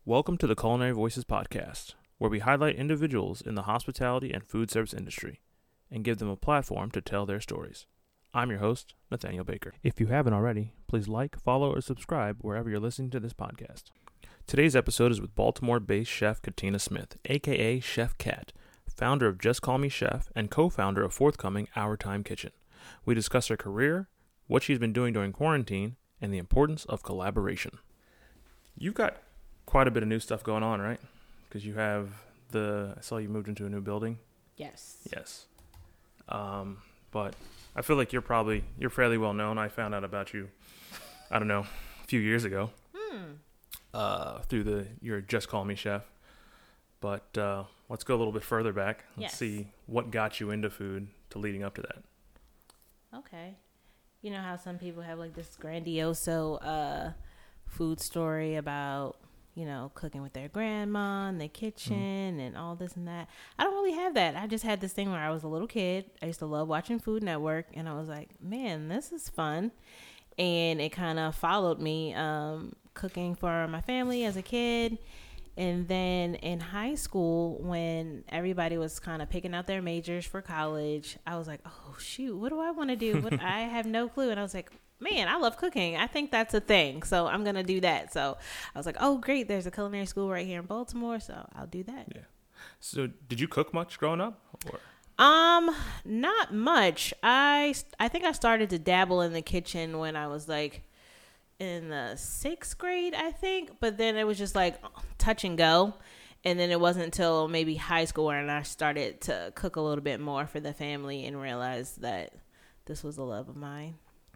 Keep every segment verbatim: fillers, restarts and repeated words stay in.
Welcome to the Culinary Voices podcast, where we highlight individuals in the hospitality and food service industry and give them a platform to tell their stories. I'm your host, Nathaniel Baker. If you haven't already, please like, follow, or subscribe wherever you're listening to this podcast. Today's episode is with Baltimore-based chef Katina Smith, aka Chef Kat, founder of Just Call Me Chef and co-founder of forthcoming Our Time Kitchen. We discuss her career, what she's been doing during quarantine, and the importance of collaboration. You've got quite a bit of new stuff going on, right? Because you have the, I saw you moved into a new building. Yes. Yes. Um, but I feel like you're probably, you're fairly well known. I found out about you, I don't know, a few years ago. Hmm. Uh, through the, your Just Call Me Chef. But uh, let's go a little bit further back. Let's Yes. see what got you into food to leading up to that. Okay. You know how some people have like this grandiose uh, food story about, you know, cooking with their grandma in the kitchen mm-hmm. and all this and that. I don't really have that. I just had this thing where I was a little kid. I used to love watching Food Network, and I was like, man, this is fun. And it kind of followed me um, cooking for my family as a kid. And then in high school, when everybody was kind of picking out their majors for college, I was like, oh, shoot, what do I want to do? What, I have no clue. And I was like, man, I love cooking. I think that's a thing. So I'm going to do that. So I was like, oh, great. There's a culinary school right here in Baltimore. So I'll do that. Yeah. So did you cook much growing up? Or? Um, not much. I, I think I started to dabble in the kitchen when I was like in the sixth grade, I think. But then it was just like touch and go. And then it wasn't until maybe high school when I started to cook a little bit more for the family and realized that this was a love of mine.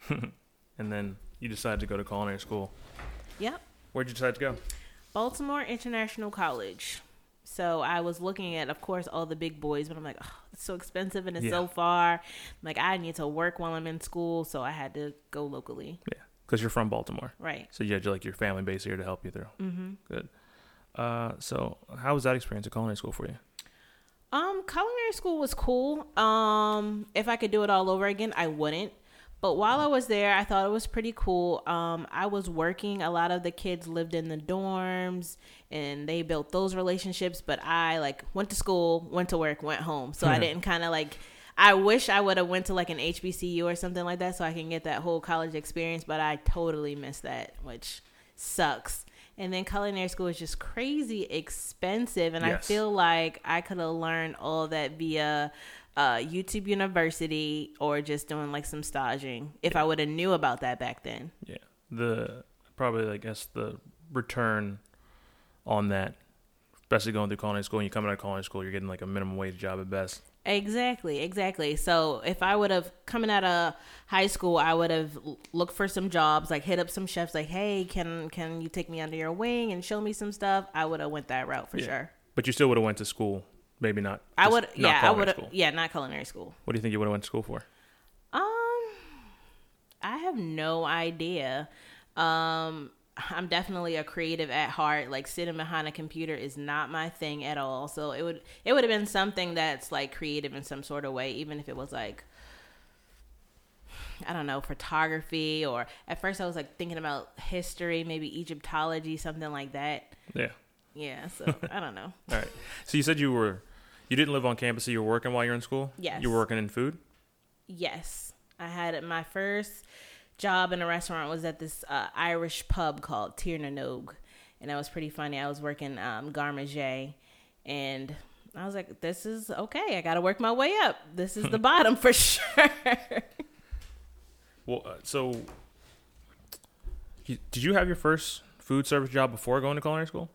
And then you decided to go to culinary school. Yep. Where'd you decide to go? Baltimore International College. So I was looking at, of course, all the big boys, but I'm like, oh, it's so expensive and it's yeah. so far. I'm like, I need to work while I'm in school, so I had to go locally. Yeah, because you're from Baltimore. Right. So you had like your family base here to help you through. Mm-hmm. Good. Uh, so how was that experience at culinary school for you? Um, culinary school was cool. Um, if I could do it all over again, I wouldn't. But while I was there, I thought it was pretty cool. Um, I was working. A lot of the kids lived in the dorms, and they built those relationships. But I, like, went to school, went to work, went home. So I didn't kind of, like, I wish I would have went to, like, an H B C U or something like that so I can get that whole college experience. But I totally missed that, which sucks. And then culinary school is just crazy expensive. And yes. I feel like I could have learned all that via uh, YouTube University or just doing like some staging if yeah. I would have knew about that back then. Yeah. The probably, I guess, the return on that, especially going through culinary school, and you come out of culinary school, you're getting like a minimum wage job at best. Exactly, exactly. So if I would have, coming out of high school, I would have looked for some jobs, like hit up some chefs, like, hey, can can you take me under your wing and show me some stuff? I would have went that route for yeah. sure. But you still would have went to school, maybe not. I would, yeah, I would have, yeah, not culinary school. What do you think you would have went to school for? Um, I have no idea. Um. I'm definitely a creative at heart. Like sitting behind a computer is not my thing at all. So it would it would have been something that's like creative in some sort of way, even if it was like, I don't know, photography, or at first I was like thinking about history, maybe Egyptology, something like that. Yeah. Yeah. So I don't know. All right. So you said you were you didn't live on campus, so you were working while you were in school? Yes. You were working in food? Yes. I had my first job in a restaurant was at this uh, Irish pub called Tir na Nog, and that was pretty funny. I was working um, garde-manger, and I was like, this is okay. I got to work my way up. This is the bottom for sure. Well, uh, so you, did you have your first food service job before going to culinary school?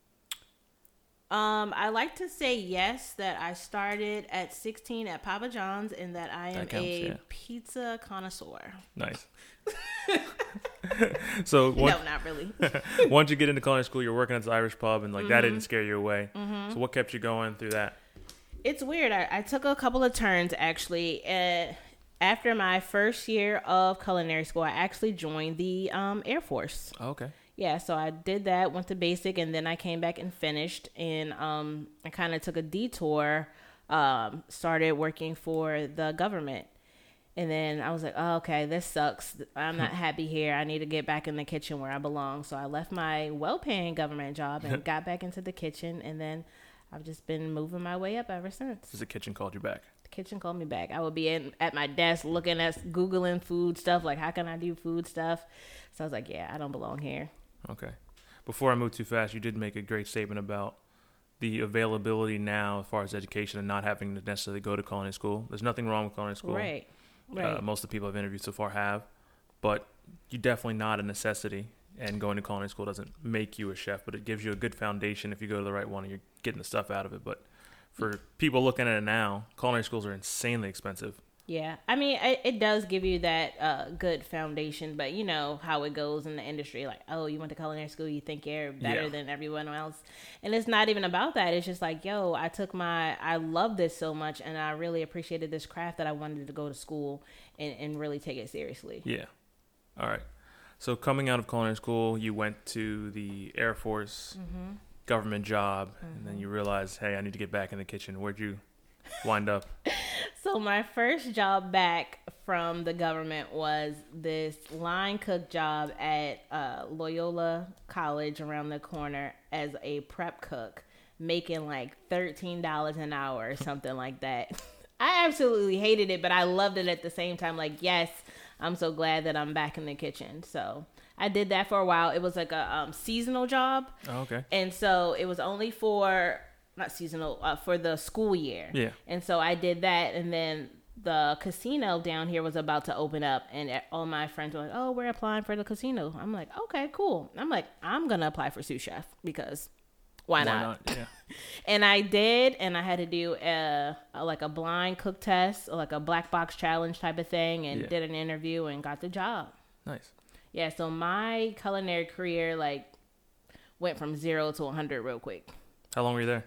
Um, I like to say yes, that I started at sixteen at Papa John's and that I am that counts, a yeah. pizza connoisseur. Nice. So once, no, not really. Once you get into culinary school, you're working at the Irish pub, and like mm-hmm. that didn't scare you away. Mm-hmm. So what kept you going through that? It's weird. I, I took a couple of turns actually. Uh, after my first year of culinary school, I actually joined the um, Air Force. Oh, okay. Yeah, so I did that, went to basic, and then I came back and finished. And um, I kind of took a detour, um, started working for the government. And then I was like, oh, okay, this sucks. I'm not happy here. I need to get back in the kitchen where I belong. So I left my well-paying government job and got back into the kitchen. And then I've just been moving my way up ever since. Because the kitchen called you back. The kitchen called me back. I would be in at my desk looking at, Googling food stuff. Like, how can I do food stuff? So I was like, yeah, I don't belong here. Okay. Before I move too fast, you did make a great statement about the availability now as far as education and not having to necessarily go to culinary school. There's nothing wrong with culinary school. Right. Right. Uh, most of the people I've interviewed so far have, but you definitely not a necessity. And going to culinary school doesn't make you a chef, but it gives you a good foundation if you go to the right one and you're getting the stuff out of it. But for people looking at it now, culinary schools are insanely expensive. Yeah, I mean, it, it does give you that uh, good foundation, but you know how it goes in the industry. Like, oh, you went to culinary school, you think you're better Yeah. than everyone else. And it's not even about that. It's just like, yo, I took my, I love this so much, and I really appreciated this craft that I wanted to go to school and, and really take it seriously. Yeah. All right. So coming out of culinary school, you went to the Air Force, Mm-hmm. government job, and then you realized, hey, I need to get back in the kitchen. Where'd you wind up? So my first job back from the government was this line cook job at uh, Loyola College around the corner as a prep cook, making like thirteen dollars an hour or something like that. I absolutely hated it, but I loved it at the same time. Like, yes, I'm so glad that I'm back in the kitchen. So I did that for a while. It was like a um, seasonal job. Oh, okay. And so it was only for, not seasonal, uh, for the school year. Yeah. And so I did that. And then the casino down here was about to open up. And all my friends were like, oh, we're applying for the casino. I'm like, okay, cool. I'm like, I'm going to apply for sous chef because why, Why not? not? Yeah. And I did. And I had to do a, a, like a blind cook test, like a black box challenge type of thing. And Yeah. did an interview and got the job. Nice. Yeah, so my culinary career, like, went from zero to one hundred real quick. How long were you there?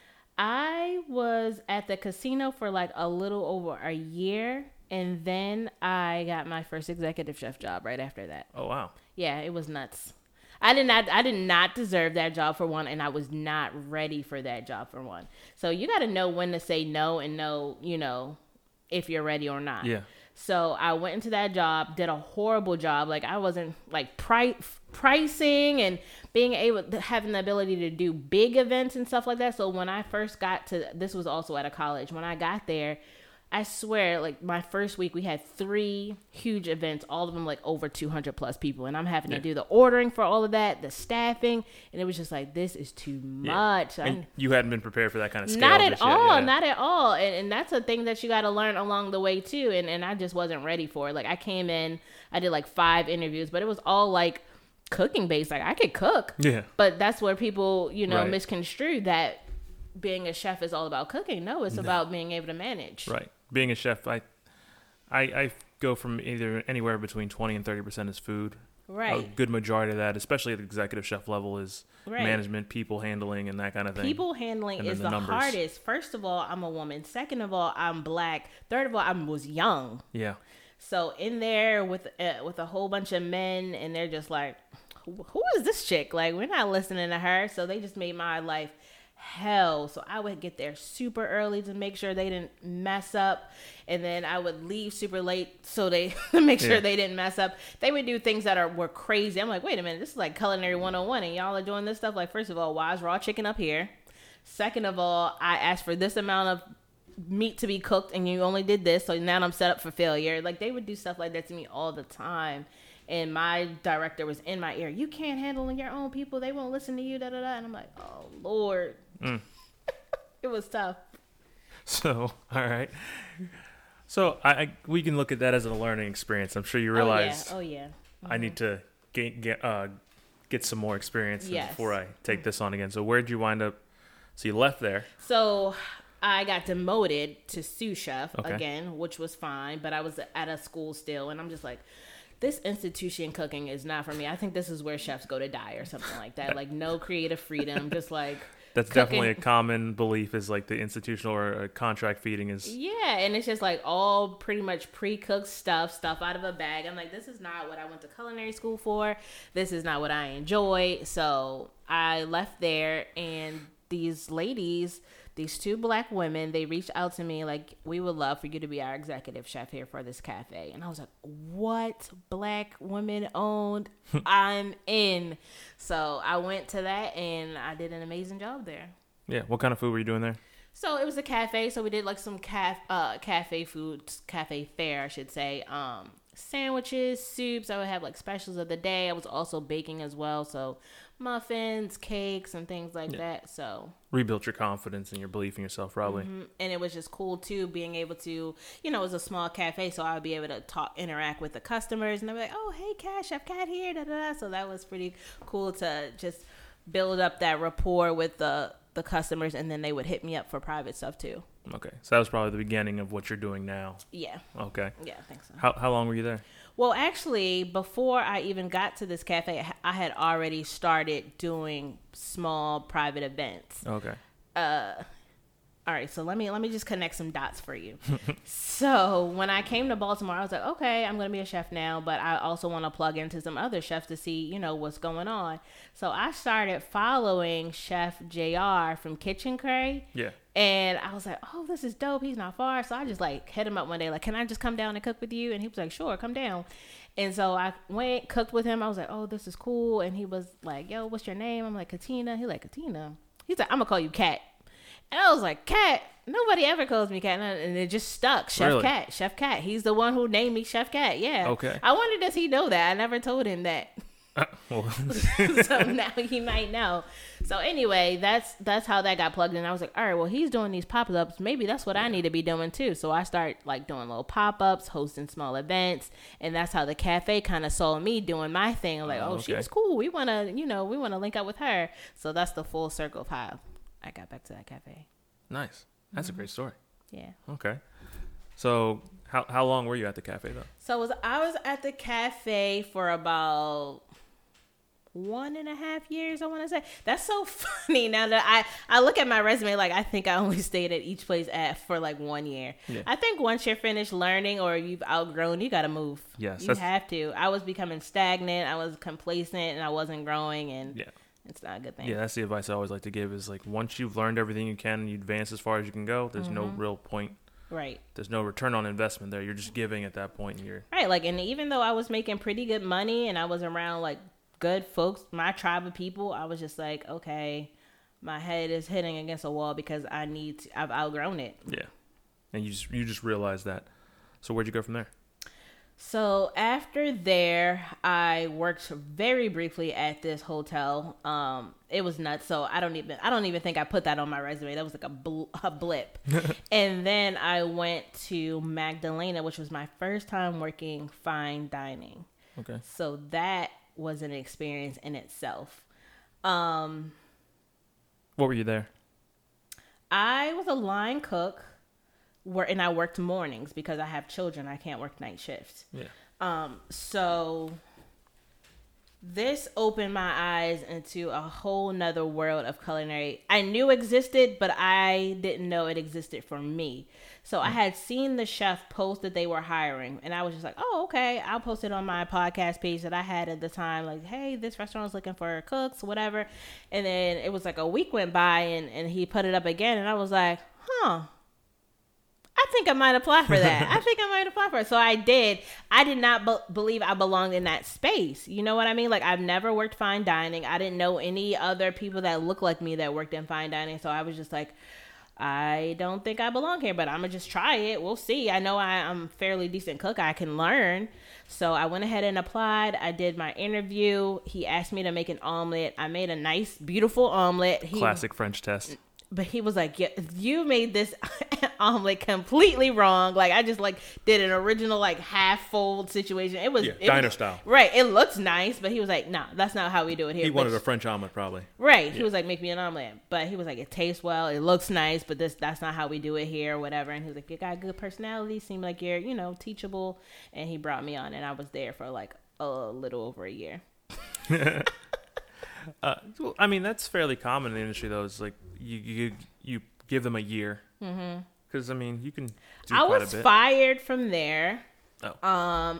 I was at the casino for, like, a little over a year, and then I got my first executive chef job right after that. Oh, wow. Yeah, it was nuts. I did not I did not deserve that job for one, and I was not ready for that job for one. So you got to know when to say no and know, you know, if you're ready or not. Yeah. So I went into that job, did a horrible job. Like, I wasn't like pri- pricing and being able to having the ability to do big events and stuff like that. So when I first got to, this was also at a college. When I got there, I swear, like, my first week we had three huge events, all of them like over two hundred plus people. And I'm having Yeah. to do the ordering for all of that, the staffing. And it was just like, this is too much. And I, you hadn't been prepared for that kind of scale. not at just yet. all, Yeah. not at all. And, and that's a thing that you got to learn along the way too. And, and I just wasn't ready for it. Like, I came in, I did like five interviews, but it was all like cooking based. Like, I could cook. Yeah. But that's where people, you know, Right. misconstrue that being a chef is all about cooking. No, it's No. about being able to manage. Right. Being a chef, I, I, I go from either anywhere between twenty and thirty percent is food. Right. A good majority of that, especially at the executive chef level, is Right. management, people handling, and that kind of thing. People handling And then is the the, numbers. hardest. First of all, I'm a woman. Second of all, I'm black. Third of all, I was young. Yeah. So in there with uh, with a whole bunch of men, and they're just like, who, who is this chick? Like, we're not listening to her. So they just made my life hell. So I would get there super early to make sure they didn't mess up, and then I would leave super late so they to make sure Yeah. they didn't mess up. They would do things that are were crazy. I'm like, wait a minute, this is like culinary one oh one, and y'all are doing this stuff. Like, first of all, why is raw chicken up here? Second of all, I asked for this amount of meat to be cooked and you only did this, so now I'm set up for failure. Like, they would do stuff like that to me all the time. And my director was in my ear, you can't handle your own people, they won't listen to you, da da da. And I'm like, oh Lord. Mm. It was tough. So, all right. So I, I we can look at that as a learning experience. I'm sure you realize Oh yeah. Oh, yeah. I need to gain, get uh, get some more experience Yes. before I take this on again. So where'd you wind up? So you left there. So I got demoted to sous chef Okay. again, which was fine, but I was at a school still, and I'm just like, this institution cooking is not for me. I think this is where chefs go to die or something like that. Like, no creative freedom, just like That's cooking. definitely a common belief, is like the institutional or uh, contract feeding is. Yeah, and it's just like all pretty much pre-cooked stuff, stuff out of a bag. I'm like, this is not what I went to culinary school for. This is not what I enjoy. So I left there, and these ladies, these two black women, they reached out to me like, we would love for you to be our executive chef here for this cafe. And I was like, what? Black women owned? I'm in. So I went to that and I did an amazing job there. Yeah. What kind of food were you doing there? So it was a cafe. So we did like some caf- uh, cafe food, cafe fare, I should say. Um, sandwiches, soups. I would have like specials of the day. I was also baking as well. So muffins, cakes, and things like yeah. that. So rebuilt your confidence and your belief in yourself, probably. Mm-hmm. And it was just cool too, being able to, you know, it was a small cafe, so I would be able to talk, interact with the customers, and they'd be like, "Oh, hey, Kat, Chef Kat here." Da, da, da. So that was pretty cool to just build up that rapport with the the customers, and then they would hit me up for private stuff too. Okay, so that was probably the beginning of what you're doing now. Yeah. Okay. Yeah, I think so. How how long were you there? Well, actually, before I even got to this cafe, I had already started doing small private events. Okay. Uh, all right, so let me let me just connect some dots for you. So when I came to Baltimore, I was like, okay, I'm going to be a chef now, but I also want to plug into some other chefs to see, you know, what's going on. So I started following Chef J R from Kitchen Cray. Yeah. And I was like, oh, this is dope. He's not far. So I just like hit him up one day, like, can I just come down and cook with you? And he was like, sure, come down. And so I went, cooked with him. I was like, oh, this is cool. And he was like, yo, what's your name? I'm like, Katina. He's like, Katina. He's like, I'm going to call you Kat. And I was like, Kat? Nobody ever calls me Kat. And it just stuck. Chef really? Kat. Chef Kat. He's the one who named me Chef Kat. Yeah. Okay. I wondered, does he know that? I never told him that. Uh, well. So now he might know. So anyway, that's that's how that got plugged in. I was like, all right, well, he's doing these pop-ups. Maybe that's what I need to be doing too. So I start like doing little pop-ups, hosting small events, and that's how the cafe kind of saw me doing my thing. I'm like, oh, oh okay. She's cool. We want to, you know, we want to link up with her. So that's the full circle of how I got back to that cafe. Nice. That's mm-hmm. a great story. Yeah. Okay. So how how long were you at the cafe though? So was I was at the cafe for about one and a half years, I want to say. That's so funny now that I, I look at my resume, like I think I only stayed at each place at for like one year. Yeah. I think once you're finished learning or you've outgrown, you got to move. Yes. You have to. I was becoming stagnant. I was complacent and I wasn't growing, and yeah. It's not a good thing. Yeah, that's the advice I always like to give is like once you've learned everything you can and you advance as far as you can go, there's mm-hmm. no real point. Right. There's no return on investment there. You're just giving at that point. And you're right. Like, and even though I was making pretty good money and I was around like good folks, my tribe of people, I was just like, okay, my head is hitting against a wall because I need to, I've outgrown it. Yeah. And you just, you just realize that. So where'd you go from there? So after there, I worked very briefly at this hotel. Um, it was nuts. So I don't even, I don't even think I put that on my resume. That was like a, bl- a blip. And then I went to Magdalena, which was my first time working fine dining. Okay. So that was an experience in itself. Um, what were you there? I was a line cook. Where and I worked mornings because I have children. I can't work night shifts. Yeah. Um. So this opened my eyes into a whole nother world of culinary. I knew existed, but I didn't know it existed for me. So mm. I had seen the chef post that they were hiring, and I was just like, "Oh, okay." I'll post it on my podcast page that I had at the time. Like, "Hey, this restaurant is looking for cooks, whatever." And then it was like a week went by, and and he put it up again, and I was like, "Huh." I think I might apply for that. I think I might apply for it. So I did. I did not be- believe I belonged in that space. You know what I mean? Like, I've never worked fine dining. I didn't know any other people that looked like me that worked in fine dining. So I was just like, I don't think I belong here, but I'm going to just try it. We'll see. I know I, I'm a fairly decent cook. I can learn. So I went ahead and applied. I did my interview. He asked me to make an omelet. I made a nice, beautiful omelet. He, Classic French test. But he was like, yeah, you made this omelet completely wrong. Like, I just, like, did an original, like, half-fold situation. It was... Yeah, it diner was, style. Right. It looks nice, but he was like, nah, that's not how we do it here. He wanted but, a French omelet, probably. Right. Yeah. He was like, make me an omelet. But he was like, it tastes well. It looks nice, but this that's not how we do it here or whatever. And he was like, you got good personality. Seem like you're, you know, teachable. And he brought me on, and I was there for, like, a little over a year. uh, well, I mean, that's fairly common in the industry, though. It's like, you... you, you give them a year. Mm-hmm. Because, I mean, you can do I quite was a bit. fired from there. Oh. Um,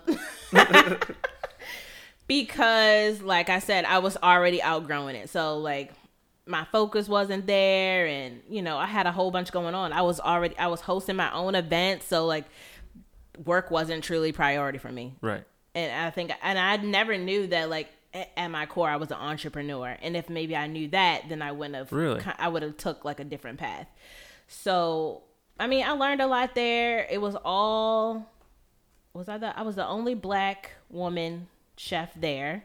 because, like I said, I was already outgrowing it. So, like, my focus wasn't there, and you know, I had a whole bunch going on. I was already I was hosting my own event, so like work wasn't truly priority for me. Right. And I think, and I never knew that, like, at my core, I was an entrepreneur. And if maybe I knew that, then I wouldn't have, really? I would have took like a different path. So, I mean, I learned a lot there. It was all, was I the, I was the only black woman chef there.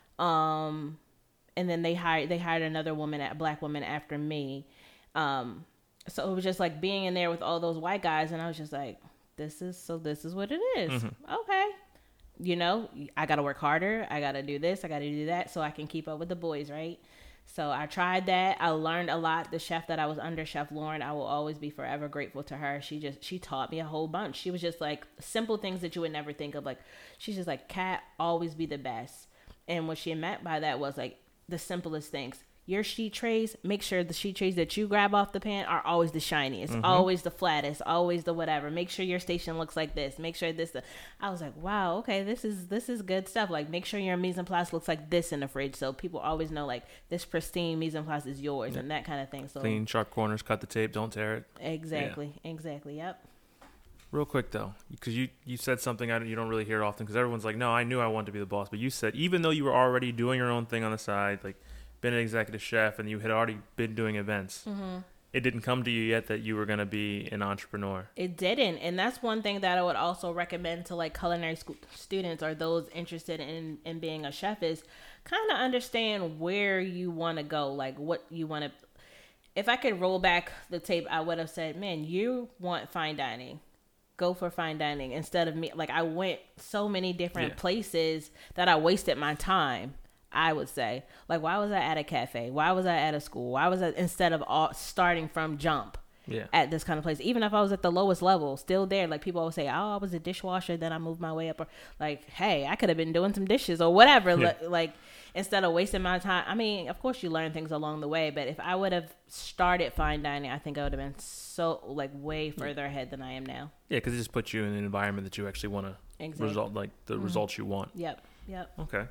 Um, and then they hired, they hired another woman, a black woman after me. Um, so it was just like being in there with all those white guys. And I was just like, this is, so this is what it is. Mm-hmm. Okay. You know, I got to work harder. I got to do this. I got to do that so I can keep up with the boys, right? So I tried that. I learned a lot. The chef that I was under, Chef Lauren, I will always be forever grateful to her. She just, she taught me a whole bunch. She was just like simple things that you would never think of. Like, she's just like, Kat, always be the best. And what she meant by that was like the simplest things. Your sheet trays, make sure the sheet trays that you grab off the pan are always the shiniest, mm-hmm. always the flattest, always the whatever. Make sure your station looks like this. Make sure this. The, I was like, wow, okay, this is this is good stuff. Like, make sure your mise en place looks like this in the fridge, so people always know like this pristine mise en place is yours, yeah. and that kind of thing. So clean, sharp corners, cut the tape, don't tear it. Exactly, yeah. exactly, yep. Real quick though, because you, you said something I, you don't really hear often, because everyone's like, no, I knew I wanted to be the boss, but you said even though you were already doing your own thing on the side, like. Been an executive chef and you had already been doing events, mm-hmm. it didn't come to you yet that you were going to be an entrepreneur. It didn't. And that's one thing that I would also recommend to like culinary school students or those interested in, in being a chef is kind of understand where you want to go, like what you want to. If I could roll back the tape, I would have said, man, you want fine dining. Go for fine dining instead of me. Like I went so many different yeah. places that I wasted my time. I would say, like, why was I at a cafe? Why was I at a school? Why was I, instead of all, starting from jump yeah. at this kind of place? Even if I was at the lowest level, still there, like people always say, oh, I was a dishwasher, then I moved my way up. Or like, hey, I could have been doing some dishes or whatever. Yeah. Like, like, instead of wasting my time. I mean, of course you learn things along the way, but if I would have started fine dining, I think I would have been so like way further yeah. ahead than I am now. Yeah, because it just puts you in an environment that you actually want to exactly. result, like the mm-hmm. results you want. Yep, yep. Okay.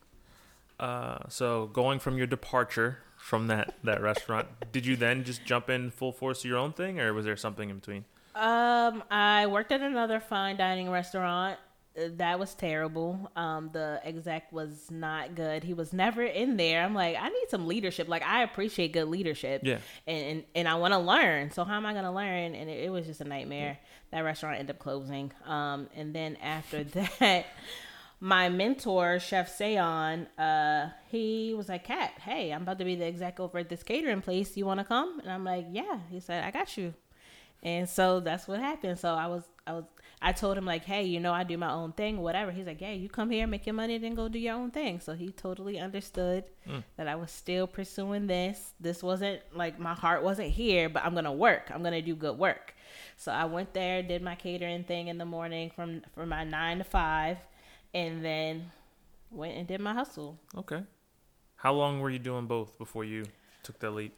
Uh, so going from your departure from that, that restaurant, did you then just jump in full force to your own thing, or was there something in between? Um, I worked at another fine dining restaurant. That was terrible. Um, the exec was not good. He was never in there. I'm like, I need some leadership. Like, I appreciate good leadership. Yeah. And and, and I want to learn. So how am I going to learn? And it, it was just a nightmare. Yeah. That restaurant ended up closing. Um, and then after that... My mentor, Chef Sayon, uh, he was like, Kat, hey, I'm about to be the exec over at this catering place. You want to come? And I'm like, yeah. He said, I got you. And so that's what happened. So I was, I was, I told him like, hey, you know, I do my own thing, whatever. He's like, yeah, you come here, make your money, then go do your own thing. So he totally understood mm. that I was still pursuing this. This wasn't like my heart wasn't here, but I'm going to work. I'm going to do good work. So I went there, did my catering thing in the morning from, from my nine to five. And then went and did my hustle. Okay. How long were you doing both before you took that leap?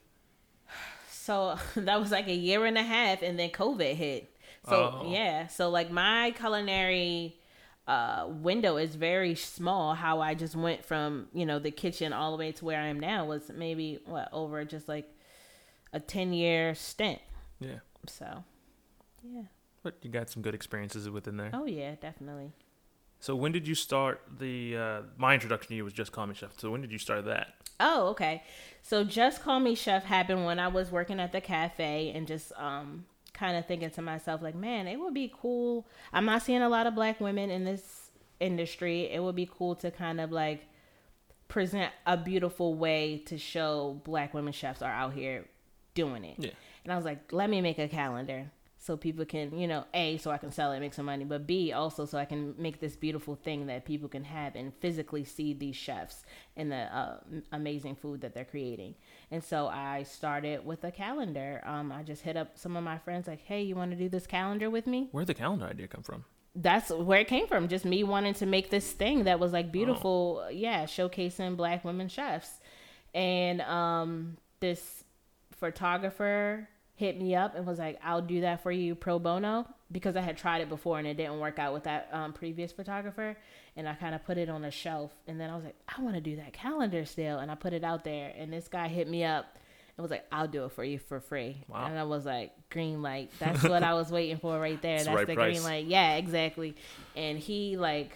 So that was like a year and a half, and then COVID hit. So oh. yeah, so like my culinary uh, window is very small. How I just went from, you know, the kitchen all the way to where I am now was maybe what over just like a ten year stint. Yeah. So yeah. But you got some good experiences within there. Oh yeah, definitely. So when did you start the, uh, my introduction to you was Just Call Me Chef. So when did you start that? Oh, okay. So Just Call Me Chef happened when I was working at the cafe and just um, kind of thinking to myself, like, man, it would be cool. I'm not seeing a lot of black women in this industry. It would be cool to kind of like present a beautiful way to show black women chefs are out here doing it. Yeah. And I was like, let me make a calendar. So people can, you know, A, so I can sell it, make some money, but B, also so I can make this beautiful thing that people can have and physically see these chefs and the uh, amazing food that they're creating. And so I started with a calendar. Um, I just hit up some of my friends like, hey, you want to do this calendar with me? Where'd the calendar idea come from? That's where it came from. Just me wanting to make this thing that was like beautiful. Oh. Yeah, showcasing black women chefs. And um, this photographer hit me up and was like, I'll do that for you pro bono, because I had tried it before and it didn't work out with that um, previous photographer. And I kind of put it on a shelf. And then I was like, I want to do that calendar still. And I put it out there. And this guy hit me up and was like, I'll do it for you for free. Wow. And I was like, green light. That's what I was waiting for right there. That's That's the right the price. green light. Yeah, exactly. And he like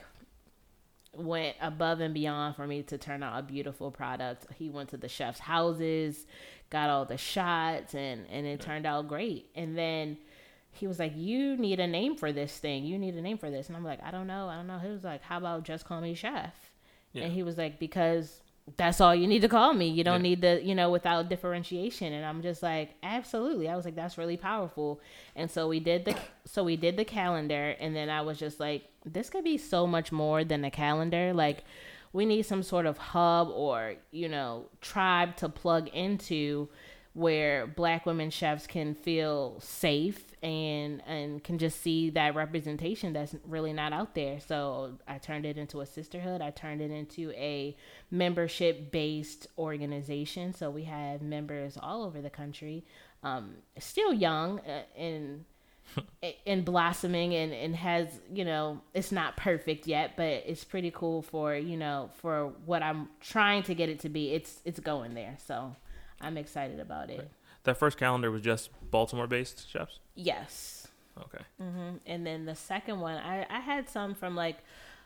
went above and beyond for me to turn out a beautiful product. He went to the chef's houses, got all the shots, and, and it turned out great. And then he was like, you need a name for this thing. You need a name for this. And I'm like, I don't know. I don't know. He was like, how about just call me Chef? Yeah. And he was like, because that's all you need to call me. You don't Yeah. need the, you know, without differentiation. And I'm just like, absolutely. I was like, that's really powerful. And so we did the, so we did the calendar. And then I was just like, this could be so much more than a calendar. Like, we need some sort of hub or, you know, tribe to plug into where Black women chefs can feel safe and and can just see that representation that's really not out there. So I turned it into a sisterhood. I turned it into a membership-based organization. So we have members all over the country, um, still young uh, and and blossoming and, and has, you know, it's not perfect yet, but it's pretty cool for, you know, for what I'm trying to get it to be. It's it's going there. So I'm excited about it. Right. That first calendar was just Baltimore-based chefs? Yes. Okay. Mm-hmm. And then the second one, I, I had some from like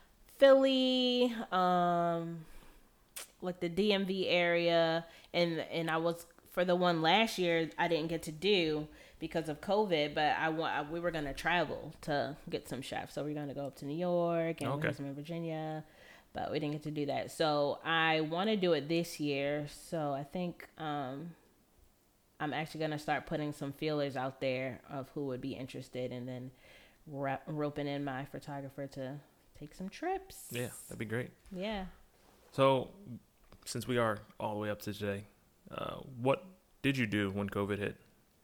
Philly, um, like the D M V area. And, and I was, for the one last year, I didn't get to do because of COVID, but I want, we were going to travel to get some chefs. So we're going to go up to New York and Okay. we have some in Virginia, but we didn't get to do that. So I want to do it this year. So I think, um, I'm actually going to start putting some feelers out there of who would be interested and then ra- roping in my photographer to take some trips. Yeah, that'd be great. Yeah. So, since we are all the way up to today, uh, what did you do when COVID hit?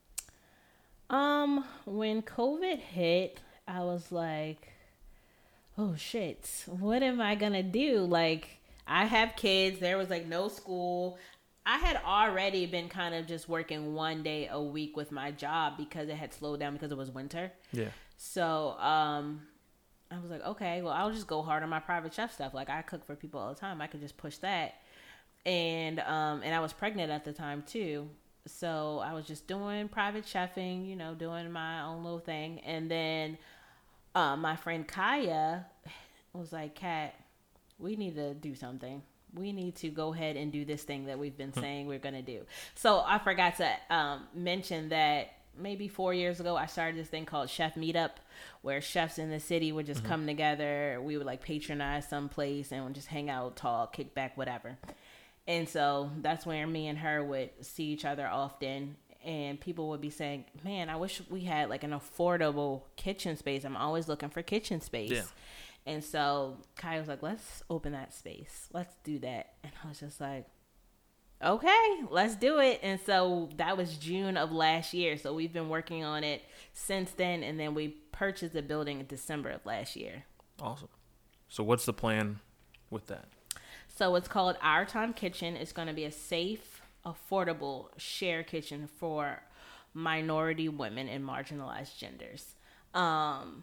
Um, when COVID hit, I was like, oh shit, what am I going to do? Like, I have kids. There was like no school. I had already been kind of just working one day a week with my job because it had slowed down because it was winter. Yeah. So um, I was like, okay, well, I'll just go hard on my private chef stuff. Like, I cook for people all the time. I could just push that. And um, and I was pregnant at the time, too. So I was just doing private chefing, you know, doing my own little thing. And then uh, my friend Kaya was like, Kat, we need to do something. We need to go ahead and do this thing that we've been saying we're going to do. So I forgot to um, mention that maybe four years ago, I started this thing called Chef Meetup, where chefs in the city would just mm-hmm. come together. We would like patronize some place and would just hang out, talk, kick back, whatever. And so that's where me and her would see each other often. And people would be saying, man, I wish we had like an affordable kitchen space. I'm always looking for kitchen space. Yeah. And so Kai was like, let's open that space. Let's do that. And I was just like, okay, let's do it. And so that was June of last year. So we've been working on it since then. And then we purchased the building in December of last year. Awesome. So what's the plan with that? So it's called Our Time Kitchen. It's going to be a safe, affordable share kitchen for minority women and marginalized genders. Um,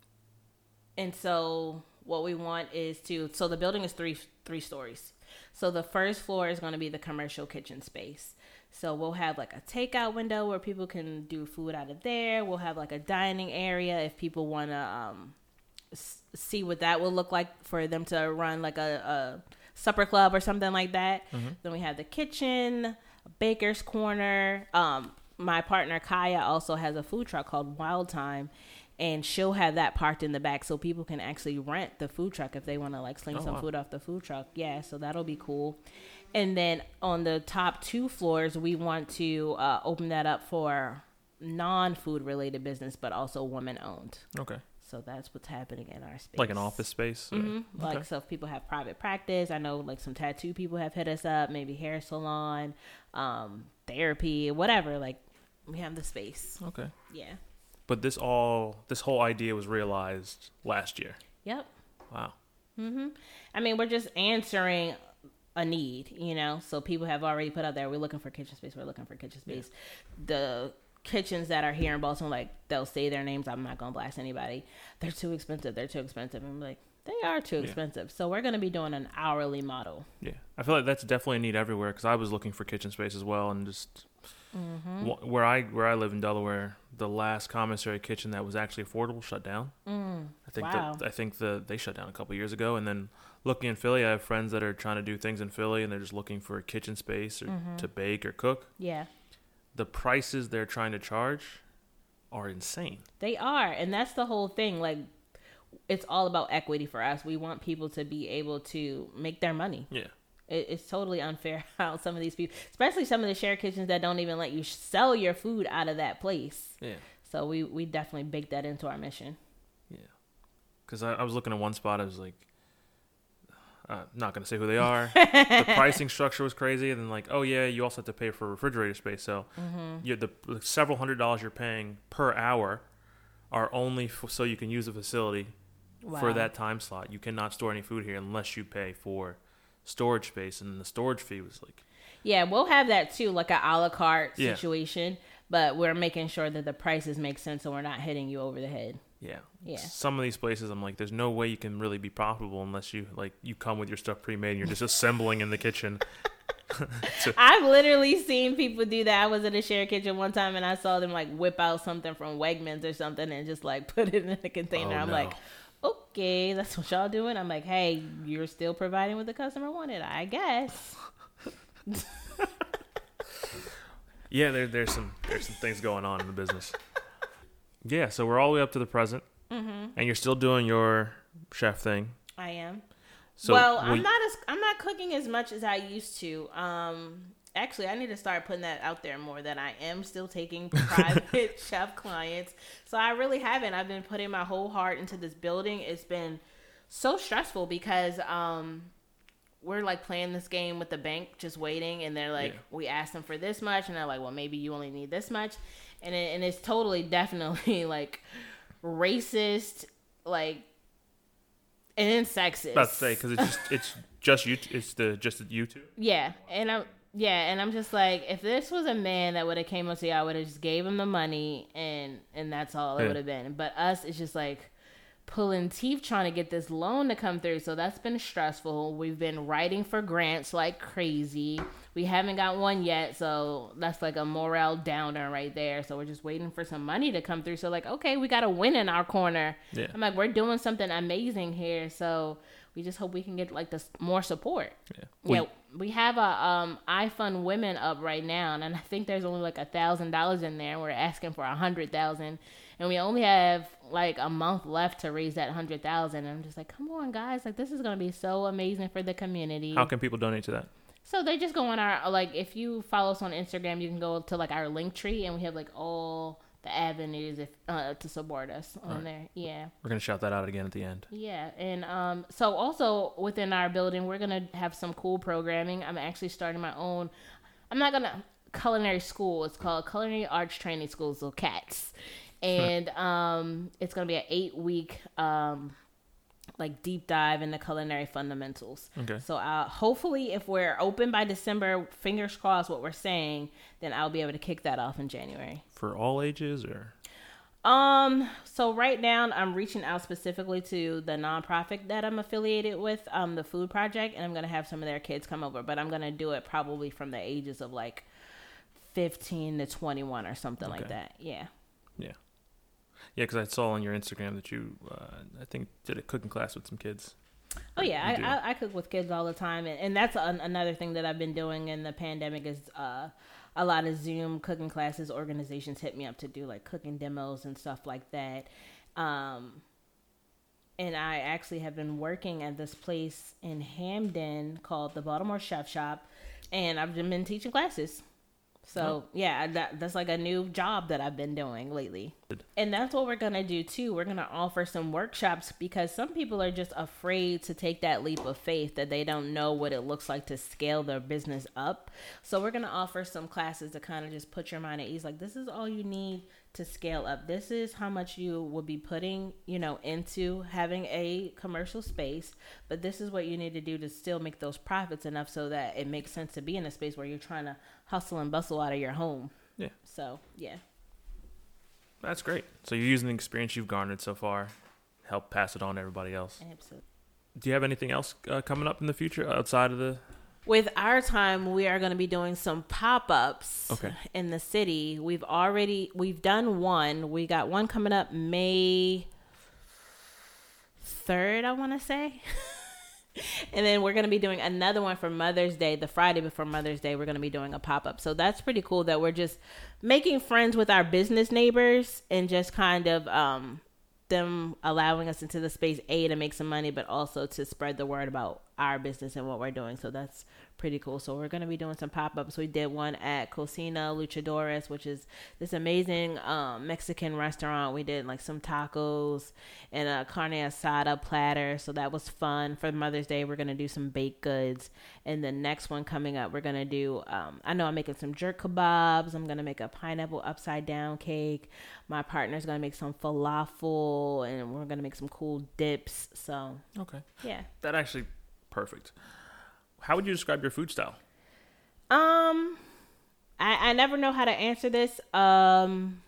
and so what we want is to, so the building is three, three stories. So the first floor is going to be the commercial kitchen space. So we'll have like a takeout window where people can do food out of there. We'll have like a dining area if people want to um, s- see what that will look like for them to run like a, a supper club or something like that. Mm-hmm. Then we have the kitchen, a baker's corner. Um, my partner Kaya also has a food truck called Wild Time. And she'll have that parked in the back so people can actually rent the food truck if they want to like sling oh, some wow. food off the food truck. Yeah, so that'll be cool. And then on the top two floors, we want to uh, open that up for non-food related business, but also woman owned. Okay. So that's what's happening in our space. Like an office space? Mm-hmm. Okay. Like, so if people have private practice, I know like some tattoo people have hit us up, maybe hair salon, um, therapy, whatever. Like we have the space. Okay. Yeah. But this all, this whole idea was realized last year. Yep. Wow. Mm-hmm. I mean, we're just answering a need, you know? So people have already put out there, we're looking for kitchen space. We're looking for kitchen space. Yeah. The kitchens that are here in Baltimore, like they'll say their names. I'm not going to blast anybody. They're too expensive. They're too expensive. And I'm like, they are too expensive. Yeah. So we're going to be doing an hourly model. Yeah. I feel like that's definitely a need everywhere because I was looking for kitchen space as well and just Mm-hmm. Wh- Where I where I live in Delaware, the last commissary kitchen that was actually affordable shut down. Mm. I think Wow. that I think the they shut down a couple years ago. And then looking in Philly, I have friends that are trying to do things in Philly, and they're just looking for a kitchen space or Mm-hmm. to bake or cook. Yeah. The prices they're trying to charge are insane. They are, and that's the whole thing. Like, it's all about equity for us. We want people to be able to make their money. Yeah. It, it's totally unfair how some of these people, especially some of the share kitchens that don't even let you sell your food out of that place. Yeah. So we, we definitely baked that into our mission. Yeah. Because I, I was looking at one spot, I was like, uh, not going to say who they are. The pricing structure was crazy. And then like, oh yeah, you also have to pay for refrigerator space. So Mm-hmm. you the like, several hundred dollars you're paying per hour are only f- so you can use the facility for Wow. that time slot. You cannot store any food here unless you pay for storage space. And the storage fee was like, Yeah, we'll have that too, like a a la carte Yeah. situation. But we're making sure that the prices make sense so we're not hitting you over the head. yeah. Yeah. Some of these places, I'm like, there's no way you can really be profitable unless you like you come with your stuff pre-made and you're just assembling in the kitchen. to, I've literally seen people do that. I was in a share kitchen one time and I saw them like whip out something from Wegmans or something and just like put it in a container. Oh, I'm no. like, okay, that's what y'all doing. I'm like, hey, you're still providing what the customer wanted, I guess. yeah, there, there's some there's some things going on in the business. Yeah, so we're all the way up to the present, Mm-hmm. and you're still doing your chef thing. I am. So well, we- I'm not as I'm not cooking as much as I used to. Um, actually, I need to start putting that out there more. That I am still taking private chef clients. So I really haven't. I've been putting my whole heart into this building. It's been so stressful because um, we're like playing this game with the bank, just waiting, and they're like, Yeah. we asked them for this much, and they're like, well, maybe you only need this much, and it, and it's totally definitely like racist, like. And then sexist. About to say because it's just it's just you it's the just you two. Yeah, and I'm yeah, and I'm just like, if this was a man that would have came up to you, I would have just gave him the money, and and that's all it Yeah. would have been. But us, it's just like pulling teeth trying to get this loan to come through. So that's been stressful. We've been writing for grants like crazy. We haven't got one yet, so that's like a morale downer right there. So we're just waiting for some money to come through. So like, okay, we got a win in our corner. Yeah. I'm like, we're doing something amazing here. So we just hope we can get like this more support. Yeah. Yeah, we have a um iFund Women up right now, and I think there's only like a thousand dollars in there. We're asking for a hundred thousand, and we only have like a month left to raise that hundred thousand. And I'm just like, come on, guys! Like, this is gonna be so amazing for the community. How can people donate to that? So they just go on our like, if you follow us on Instagram, you can go to like our link tree, and we have like all the avenues if uh, to support us on Right. there. Yeah. We're gonna shout that out again at the end. Yeah, and um, so also within our building, we're gonna have some cool programming. I'm actually starting my own. I'm not gonna culinary school. It's called Culinary Arts Training School, so CATS, and um, it's gonna be an eight week um, like deep dive into culinary fundamentals. Okay. So uh, hopefully, if we're open by December, fingers crossed, what we're saying, then I'll be able to kick that off in January. For all ages or Um, so right now I'm reaching out specifically to the nonprofit that I'm affiliated with, um, the Food Project, and I'm going to have some of their kids come over, but I'm going to do it probably from the ages of like fifteen to twenty-one or something like Okay. that. Yeah. yeah, yeah. Because I saw on your Instagram that you uh, I think did a cooking class with some kids. Oh yeah, You do. I, I, I cook with kids all the time, and, and that's an, another thing that I've been doing in the pandemic is uh, a lot of Zoom cooking classes. Organizations hit me up to do like cooking demos and stuff like that. Um, and I actually have been working at this place in Hamden called the Baltimore Chef Shop, and I've been teaching classes. So yeah, that, that's like a new job that I've been doing lately. And that's what we're going to do too. We're going to offer some workshops because some people are just afraid to take that leap of faith that they don't know what it looks like to scale their business up. So we're going to offer some classes to kind of just put your mind at ease. Like, this is all you need to scale up. This is how much you will be putting, you know, into having a commercial space, but this is what you need to do to still make those profits enough so that it makes sense to be in a space where you're trying to hustle and bustle out of your home. Yeah. So, yeah. That's great. So you're using the experience you've garnered so far, help pass it on to everybody else. Absolutely. Do you have anything else uh, coming up in the future outside of the With our time, we are going to be doing some pop-ups Okay. in the city. We've already, we've done one. We got one coming up May third, I want to say. And then we're going to be doing another one for Mother's Day. The Friday before Mother's Day, we're going to be doing a pop-up. So that's pretty cool that we're just making friends with our business neighbors and just kind of um, them allowing us into the space, A, to make some money, but also to spread the word about our business and what we're doing. So that's pretty cool. So we're going to be doing some pop-ups. We did one at Cocina Luchadores, which is this amazing um, Mexican restaurant. We did like some tacos and a carne asada platter. So that was fun. For Mother's Day, we're going to do some baked goods. And the next one coming up, we're going to do, um, I know I'm making some jerk kebabs. I'm going to make a pineapple upside down cake. My partner's going to make some falafel, and we're going to make some cool dips. So, Okay. yeah. That actually, perfect. How would you describe your food style? Um, I, I never know how to answer this. Um,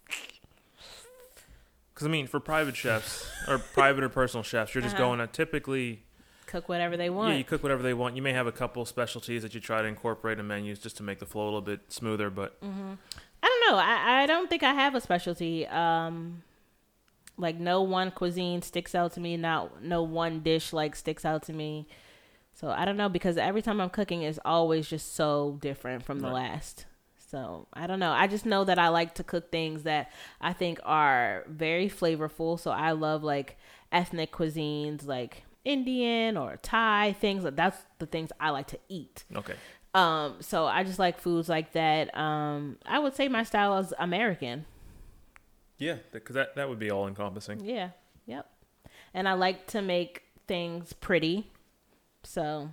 Because, I mean, for private chefs or private or personal chefs, you're just Uh-huh. going to typically, cook whatever they want. yeah, you cook whatever they want. You may have a couple specialties that you try to incorporate in menus just to make the flow a little bit smoother, but Mm-hmm. I don't know. I, I don't think I have a specialty. Um, like no one cuisine sticks out to me. Not no one dish like sticks out to me. So I don't know, because every time I'm cooking is always just so different from the Right. last. So I don't know. I just know that I like to cook things that I think are very flavorful. So I love like ethnic cuisines, like Indian or Thai things. That's the things I like to eat. okay. Um, so I just like foods like that. Um, I would say my style is American. Yeah, because that, that would be all encompassing. Yeah. Yep. And I like to make things pretty. So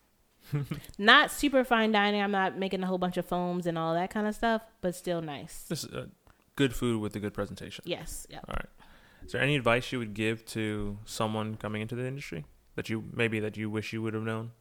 not super fine dining. I'm not making a whole bunch of foams and all that kind of stuff, but still nice. This is uh, good food with a good presentation. Yes. Yep. All right. Is there any advice you would give to someone coming into the industry that you maybe that you wish you would have known?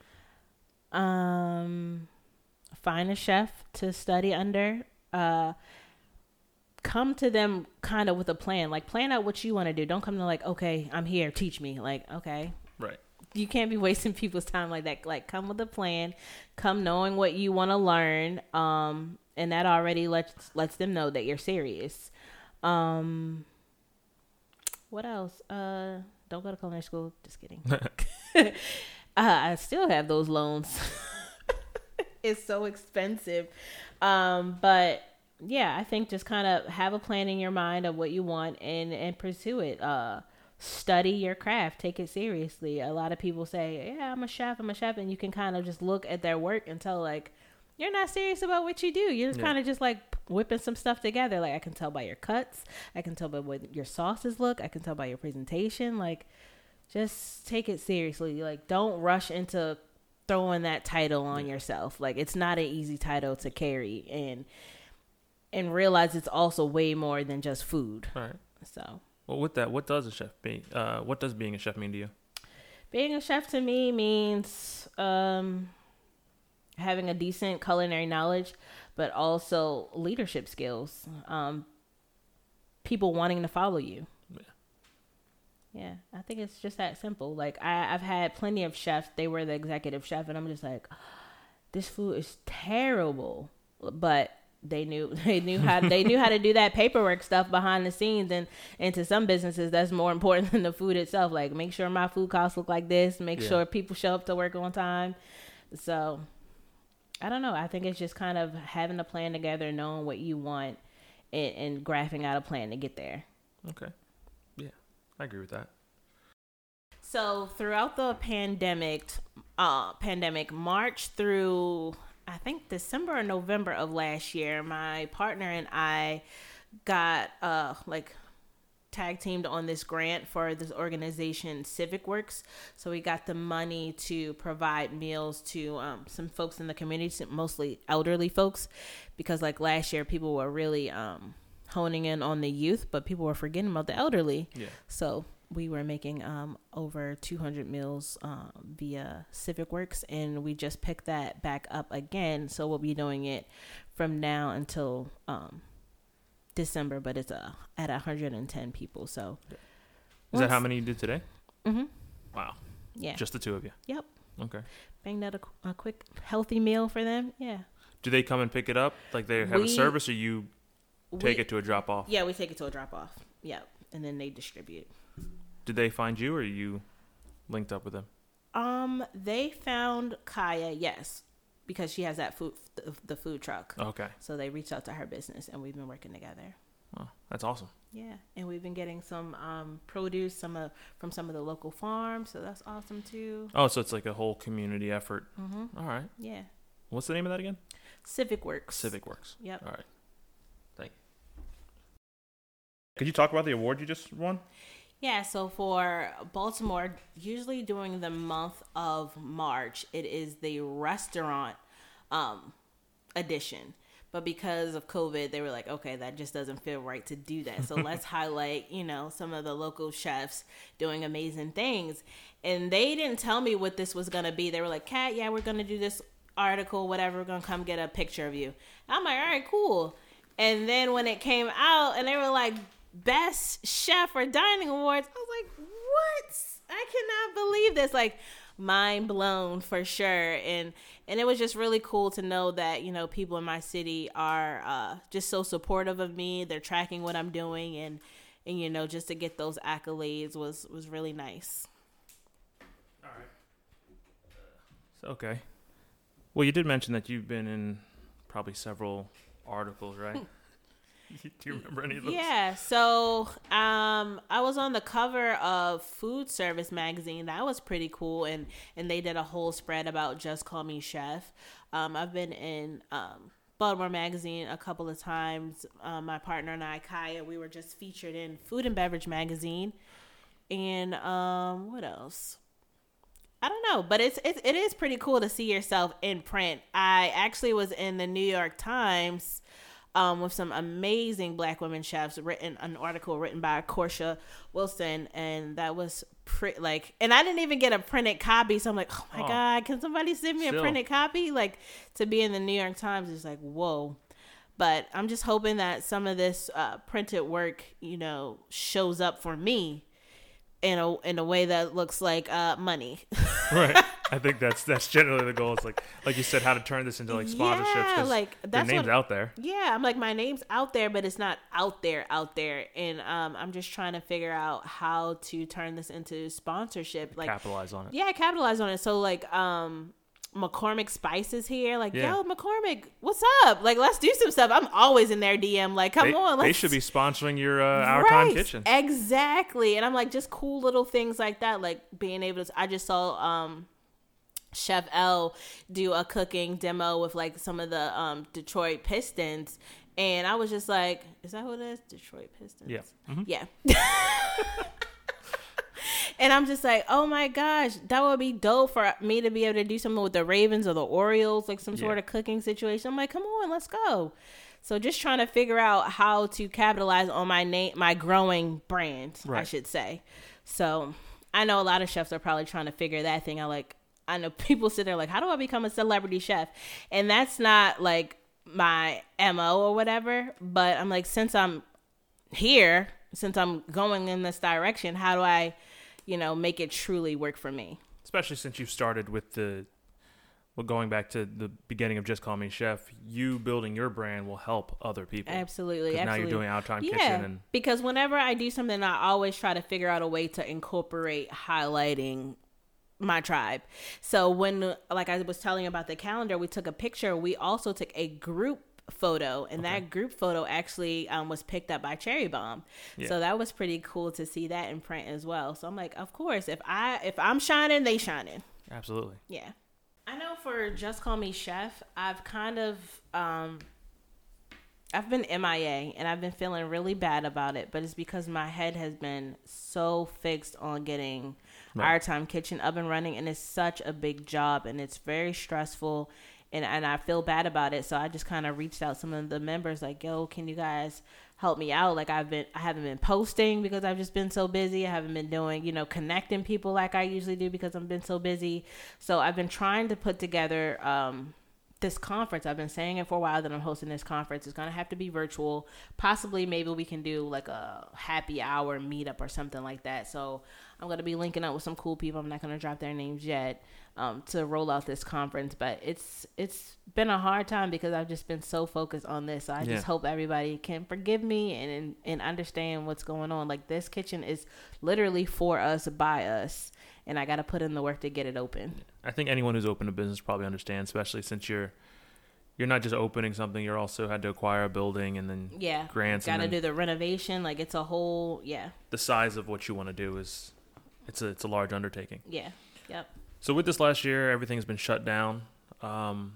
Um, find a chef to study under. Uh, come to them kind of with a plan. Like, plan out what you want to do. Don't come to like, okay, I'm here, teach me. Like, okay. Right. You can't be wasting people's time like that. Like, come with a plan. Come knowing what you want to learn. Um, and that already lets lets them know that you're serious. Um, what else? Uh, don't go to culinary school. Just kidding. uh, I still have those loans. It's so expensive. Um, but yeah, I think just kind of have a plan in your mind of what you want and, and pursue it. Uh, study your craft. Take it seriously. A lot of people say, yeah, I'm a chef. I'm a chef. And you can kind of just look at their work and tell, like, you're not serious about what you do. You're Yeah. kind of just like whipping some stuff together. Like, I can tell by your cuts. I can tell by what your sauces look. I can tell by your presentation. Like, just take it seriously. Like, don't rush into throwing that title on Yeah. yourself. Like, it's not an easy title to carry. And and realize it's also way more than just food. All right. So, Well, with that, what does a chef be? Uh, what does being a chef mean to you? being a chef to me means um, having a decent culinary knowledge, but also leadership skills. Um, people wanting to follow you. Yeah. Yeah, I think it's just that simple. Like, I, I've had plenty of chefs. They were the executive chef, and I'm just like, this food is terrible. But they knew they knew how they knew how to do that paperwork stuff behind the scenes, and, and to some businesses that's more important than the food itself. Like, make sure my food costs look like this, make Yeah. sure people show up to work on time. So I don't know. I think it's just kind of having a plan together, knowing what you want, and, and graphing out a plan to get there. Okay. Yeah, I agree with that. So throughout the pandemic, uh, pandemic March through I think December or November of last year, my partner and I got uh like tag teamed on this grant for this organization, Civic Works. So we got the money to provide meals to um, some folks in the community, mostly elderly folks, because like last year people were really um, honing in on the youth, but people were forgetting about the elderly. Yeah. So we were making um, over two hundred meals uh, via Civic Works, and we just picked that back up again. So we'll be doing it from now until um, December, but it's uh, at one hundred ten people. So Is that how many you did today? Mm-hmm. Wow. Yeah. Just the two of you. Yep. Okay. Bang out a, a quick, healthy meal for them. Yeah. Do they come and pick it up? Like they have we, a service, or you take we, it to a drop off? Yeah, we take it to a drop off. Yep, and then they distribute. Did they find you, or you linked up with them? Um, they found Kaya, yes, because she has that food, the, the food truck. Okay. So they reached out to her business, and we've been working together. Oh, that's awesome. Yeah, and we've been getting some um, produce some uh, from some of the local farms, so that's awesome too. Oh, so it's like a whole community effort. Mm-hmm. All right. Yeah. What's the name of that again? Civic Works. Civic Works. Yep. All right. Thank you. Could you talk about the award you just won? Yeah, so for Baltimore, usually during the month of March, it is the restaurant um, edition. But because of COVID, they were like, okay, that just doesn't feel right to do that. So let's highlight, you know, some of the local chefs doing amazing things. And they didn't tell me what this was going to be. They were like, Kat, yeah, we're going to do this article, whatever. We're going to come get a picture of you. And I'm like, all right, cool. And then when it came out and they were like, Best Chef or Dining Awards, I was like, what? I cannot believe this. Like, mind blown for sure. And and it was just really cool to know that, you know, people in my city are uh, just so supportive of me. They're tracking what I'm doing. And, and you know, just to get those accolades was, was really nice. All right. Okay. Well, you did mention that you've been in probably several articles, right? Do you remember any of those? Yeah, so um, I was on the cover of Food Service magazine. That was pretty cool, and, and they did a whole spread about Just Call Me Chef. Um, I've been in um, Baltimore Magazine a couple of times. Um, my partner and I, Kaya, we were just featured in Food and Beverage Magazine. And um, what else? I don't know, but it's, it's it is pretty cool to see yourself in print. I actually was in the New York Times Um, with some amazing Black women chefs, written an article written by Portia Wilson, and that was pretty like, and I didn't even get a printed copy, so I'm like, oh my oh, god, can somebody send me still. a printed copy? Like, to be in the New York Times is like, whoa. But I'm just hoping that some of this uh, printed work, you know, shows up for me in a in a way that looks like uh, money. Right. I think that's that's generally the goal. It's like like you said, how to turn this into like sponsorships. Yeah, like that's your name's what, out there. Yeah, I'm like, my name's out there, but it's not out there, out there, and um, I'm just trying to figure out how to turn this into sponsorship. Like capitalize on it. Yeah, capitalize on it. So like, um, McCormick Spice is here. Like, yeah. yo, McCormick, what's up? Like, let's do some stuff. I'm always in their D M. Like, come they, on, let's... they should be sponsoring your uh, Our right, Time Kitchen. Exactly, and I'm like, just cool little things like that. Like being able to. I just saw um. Chef L do a cooking demo with like some of the um, Detroit Pistons, and I was just like, is that what it is? Detroit Pistons? Yeah. Mm-hmm. Yeah. And I'm just like, oh my gosh, that would be dope for me to be able to do something with the Ravens or the Orioles, like some yeah. sort of cooking situation. I'm like, come on, let's go. So just trying to figure out how to capitalize on my name, my growing brand, right. I should say. So I know a lot of chefs are probably trying to figure that thing out. Like, I know people sit there like, how do I become a celebrity chef? And that's not like my M O or whatever. But I'm like, since I'm here, since I'm going in this direction, how do I, you know, make it truly work for me? Especially since you've started with the, well, going back to the beginning of Just Call Me Chef, you building your brand will help other people. Absolutely. Absolutely. Now you're doing Our Time yeah, Kitchen. And because whenever I do something, I always try to figure out a way to incorporate highlighting my tribe. So when, like I was telling you about the calendar, we took a picture. We also took a group photo, and okay. that group photo actually um, was picked up by Cherry Bomb. Yeah. So that was pretty cool to see that in print as well. So I'm like, of course, if I if I'm shining, they shining. Absolutely. Yeah. I know for Just Call Me Chef, I've kind of um, I've been M I A, and I've been feeling really bad about it, but it's because my head has been so fixed on getting right. Our Time Kitchen up and running, and it's such a big job, and it's very stressful, and, and I feel bad about it. So I just kind of reached out to some of the members like, yo, can you guys help me out? Like I've been, I haven't been posting because I've just been so busy. I haven't been doing, you know, connecting people like I usually do because I've been so busy. So I've been trying to put together um, this conference. I've been saying it for a while that I'm hosting this conference. It's going to have to be virtual. Possibly maybe we can do like a happy hour meetup or something like that. So I'm going to be linking up with some cool people. I'm not going to drop their names yet um, to roll out this conference. But it's it's been a hard time because I've just been so focused on this. So I Yeah. just hope everybody can forgive me and, and understand what's going on. Like, this kitchen is literally for us, by us. And I got to put in the work to get it open. I think anyone who's opened a business probably understands, especially since you're you're not just opening something, you're also had to acquire a building and then Yeah. grants. Got to and do the renovation. Like, it's a whole, yeah. the size of what you want to do is it's a it's a large undertaking. Yeah. Yep. So with this last year, everything's been shut down, um,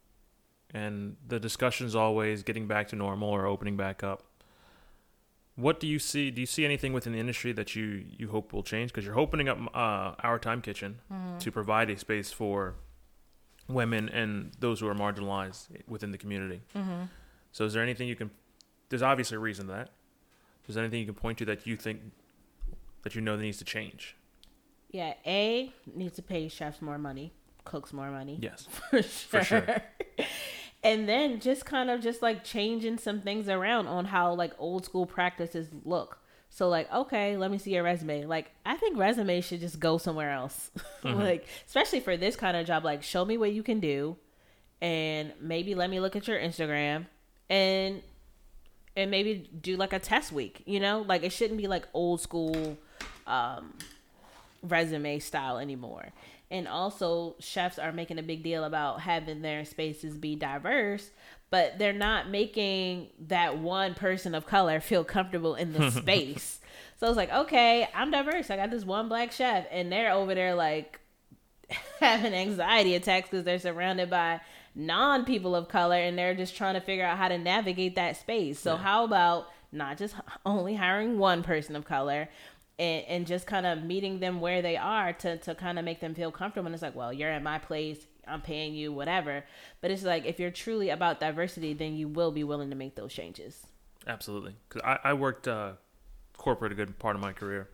and the discussion is always getting back to normal or opening back up. What do you see? Do you see anything within the industry that you, you hope will change? Because you're opening up uh, Our Time Kitchen Mm-hmm. to provide a space for women and those who are marginalized within the community. Mm-hmm. So is there anything you can? There's obviously a reason to that. Is there anything you can point to that you think that you know that needs to change? Yeah, A, needs to pay chefs more money, cooks more money. Yes, for sure. for sure. And then just kind of just like changing some things around on how like old school practices look. So like, okay, let me see your resume. Like, I think resumes should just go somewhere else. Mm-hmm. Like, especially for this kind of job, like show me what you can do and maybe let me look at your Instagram and and maybe do like a test week, you know? Like, it shouldn't be like old school um resume style anymore. And also, chefs are making a big deal about having their spaces be diverse, but they're not making that one person of color feel comfortable in the space. So it's like, okay, I'm diverse. I got this one black chef, and they're over there like having anxiety attacks because they're surrounded by non-people of color, and they're just trying to figure out how to navigate that space. So Yeah. how about not just only hiring one person of color, And, and just kind of meeting them where they are to, to kind of make them feel comfortable. And it's like, well, you're at my place, I'm paying you, whatever. But it's like, if you're truly about diversity, then you will be willing to make those changes. Absolutely. Because I, I worked uh, corporate a good part of my career.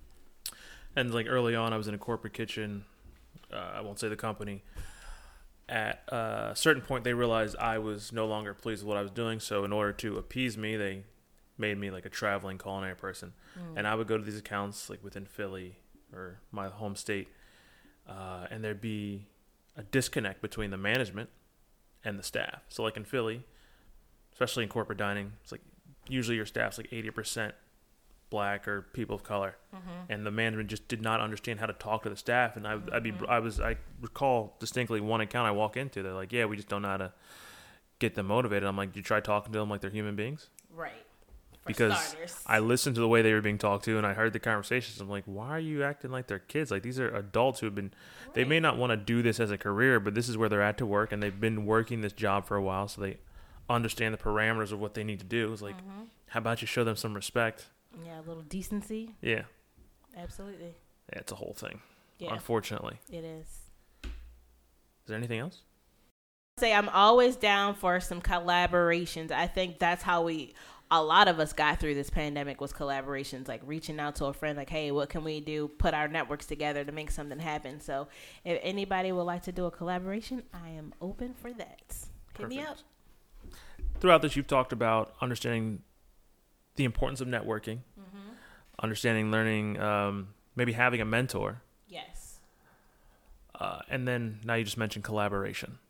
And like early on, I was in a corporate kitchen. Uh, I won't say the company. At a certain point, they realized I was no longer pleased with what I was doing. So in order to appease me, they made me like a traveling culinary person. Mm. And I would go to these accounts like within Philly or my home state. Uh, and there'd be a disconnect between the management and the staff. So like in Philly, especially in corporate dining, it's like usually your staff's like eighty percent black or people of color. Mm-hmm. And the management just did not understand how to talk to the staff. And I, mm-hmm. I'd be, I was, I recall distinctly one account I walk into, they're like, yeah, we just don't know how to get them motivated. I'm like, you try talking to them like they're human beings? Right. Because starters. I listened to the way they were being talked to and I heard the conversations. I'm like, why are you acting like they're kids? Like, these are adults who have been, right. They may not want to do this as a career, but this is where they're at to work and they've been working this job for a while. So they understand the parameters of what they need to do. It's like, mm-hmm. How about you show them some respect? Yeah, a little decency. Yeah. Absolutely. Yeah, it's a whole thing. Yeah. Unfortunately. It is. Is there anything else? Say I'm always down for some collaborations. I think that's how we... a lot of us got through this pandemic was collaborations, like reaching out to a friend, like, hey, what can we do? Put our networks together to make something happen. So if anybody would like to do a collaboration, I am open for that. Hit Perfect. me up. Throughout this, you've talked about understanding the importance of networking, mm-hmm. understanding, learning, um, maybe having a mentor. Yes. Uh, and then now you just mentioned collaboration.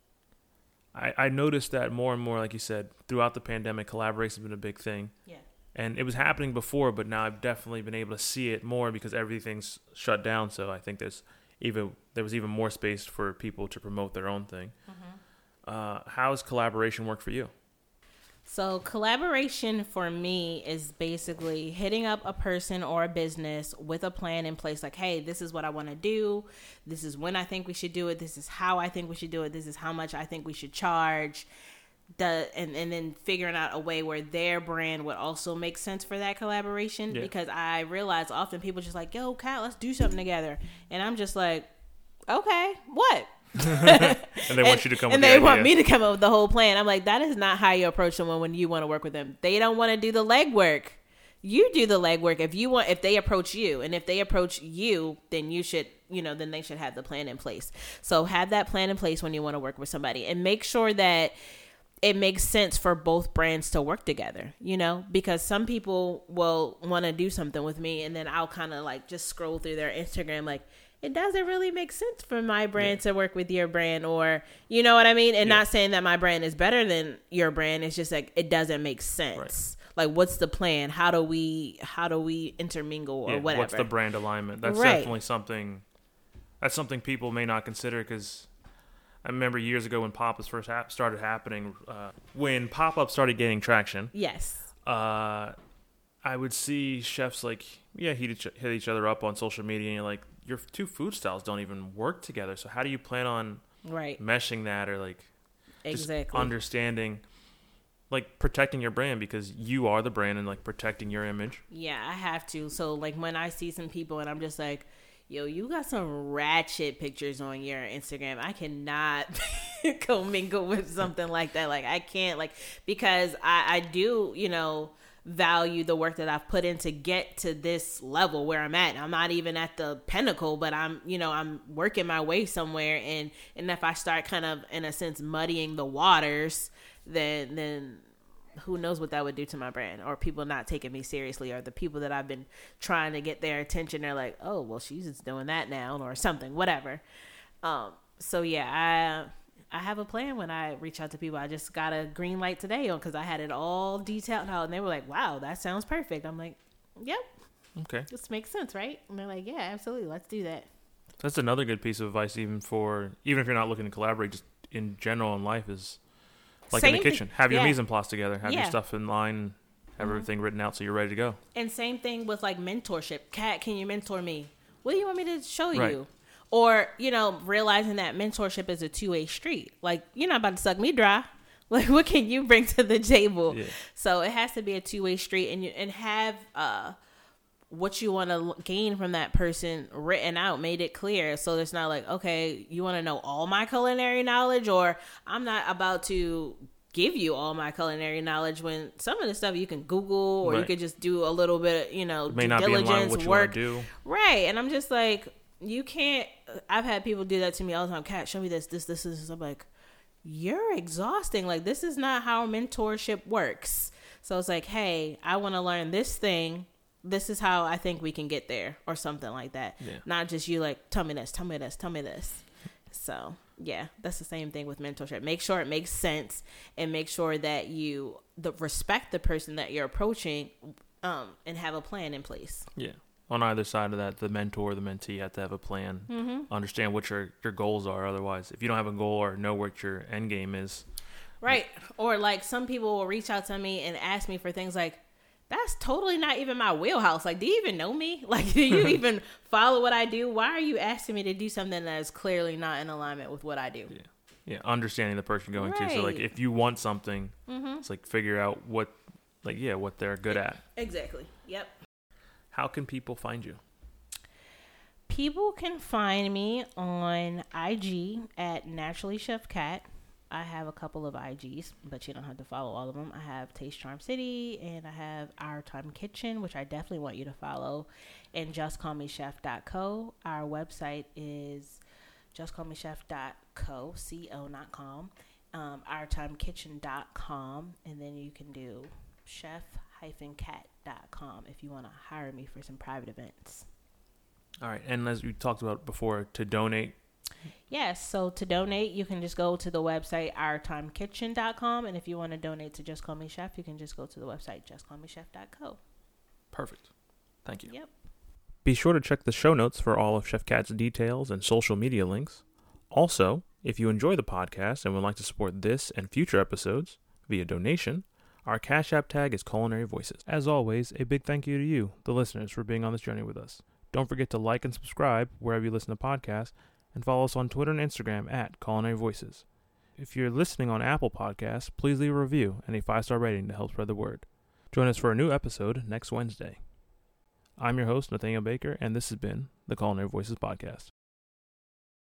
I, I noticed that more and more, like you said, throughout the pandemic, collaboration has been a big thing. Yeah. And it was happening before, but now I've definitely been able to see it more because everything's shut down. So I think there's even there was even more space for people to promote their own thing. Mm-hmm. Uh, how does collaboration work for you? So collaboration for me is basically hitting up a person or a business with a plan in place. Like, hey, this is what I want to do. This is when I think we should do it. This is how I think we should do it. This is how much I think we should charge. The, and, and then figuring out a way where their brand would also make sense for that collaboration. Yeah. Because I realize often people just like, yo, Kat, let's do something together. And I'm just like, okay, what? and they want and, you to come and with they the want idea. me to come up with the whole plan. I'm like, that is not how you approach someone when you want to work with them. They don't want to do the legwork. You do the legwork. If you want, if they approach you, and if they approach you, then you should, you know, then they should have the plan in place. So have that plan in place when you want to work with somebody, and make sure that it makes sense for both brands to work together, you know, because some people will want to do something with me and then I'll kind of like just scroll through their Instagram like, it doesn't really make sense for my brand yeah. to work with your brand, or, you know what I mean? And yeah. not saying that my brand is better than your brand. It's just like, it doesn't make sense. Right. Like, what's the plan? How do we, how do we intermingle or yeah, whatever? What's the brand alignment? That's right. definitely something, that's something people may not consider, because I remember years ago when pop-ups first ha- started happening, uh, when pop-ups started gaining traction. Yes. Uh, I would see chefs like, yeah, hit each, hit each other up on social media, and you're like, your two food styles don't even work together. So how do you plan on right. meshing that, or like exactly. just understanding, like protecting your brand, because you are the brand, and like protecting your image? Yeah, I have to. So like when I see some people and I'm just like, yo, you got some ratchet pictures on your Instagram. I cannot commingle with something like that. Like I can't, like, because I, I do, you know, value the work that I've put in to get to this level where I'm at. I'm not even at the pinnacle, but I'm, you know, I'm working my way somewhere. And, and if I start kind of, in a sense, muddying the waters, then, then who knows what that would do to my brand, or people not taking me seriously, or the people that I've been trying to get their attention. They're like, oh, well, she's just doing that now, or something, whatever. Um, so yeah, I, I have a plan when I reach out to people. I just got a green light today on, cause I had it all detailed out, and they were like, wow, that sounds perfect. I'm like, yep. Okay. This makes sense, right? And they're like, yeah, absolutely. Let's do that. That's another good piece of advice, even for, even if you're not looking to collaborate, just in general in life, is like same in the kitchen, th- have your yeah. mise en place together, have yeah. your stuff in line, have mm-hmm. everything written out so you're ready to go. And same thing with like mentorship. Kat, can you mentor me? What do you want me to show right. you? Or, you know, realizing that mentorship is a two-way street. Like, you're not about to suck me dry. Like, what can you bring to the table? Yeah. So it has to be a two-way street, and you, and have uh, what you want to gain from that person written out, made it clear. So it's not like, okay, you want to know all my culinary knowledge, or I'm not about to give you all my culinary knowledge, when some of the stuff you can Google, or right. you could just do a little bit of, you know, it may due not diligence, be in line with what you work. Want to do. Right. And I'm just like, you can't, I've had people do that to me all the time. Kat, show me this, this, this, this. I'm like, you're exhausting. Like, this is not how mentorship works. So it's like, hey, I want to learn this thing. This is how I think we can get there, or something like that. Yeah. Not just you like, tell me this, tell me this, tell me this. So yeah, that's the same thing with mentorship. Make sure it makes sense, and make sure that you the respect the person that you're approaching, um, and have a plan in place. Yeah. On either side of that, the mentor, the mentee have to have a plan, mm-hmm. understand what your, your goals are. Otherwise, if you don't have a goal or know what your end game is. Right. Or like, some people will reach out to me and ask me for things like, that's totally not even my wheelhouse. Like, do you even know me? Like, do you even follow what I do? Why are you asking me to do something that is clearly not in alignment with what I do? Yeah. Yeah. Understanding the person going right. to. So like, if you want something, mm-hmm. it's like, figure out what, like, yeah, what they're good at. Exactly. Yep. How can people find you? People can find me on I G at Naturally Chef Kat. I have a couple of I Gs, but you don't have to follow all of them. I have Taste Charm City, and I have Our Time Kitchen, which I definitely want you to follow, and just call me chef dot co. Our website is just call me chef dot co, C O, not com, um, our time kitchen dot com, and then you can do chef cat dot com if you want to hire me for some private events. All right. And as we talked about before, to donate. Yes. So to donate, you can just go to the website our time kitchen dot com. And if you want to donate to Just Call Me Chef, you can just go to the website just call me chef dot co. Perfect. Thank you. Yep. Be sure to check the show notes for all of Chef Kat's details and social media links. Also, if you enjoy the podcast and would like to support this and future episodes via donation, our Cash App tag is Culinary Voices. As always, a big thank you to you, the listeners, for being on this journey with us. Don't forget to like and subscribe wherever you listen to podcasts, and follow us on Twitter and Instagram at Culinary Voices. If you're listening on Apple Podcasts, please leave a review and a five-star rating to help spread the word. Join us for a new episode next Wednesday. I'm your host, Nathaniel Baker, and this has been the Culinary Voices Podcast.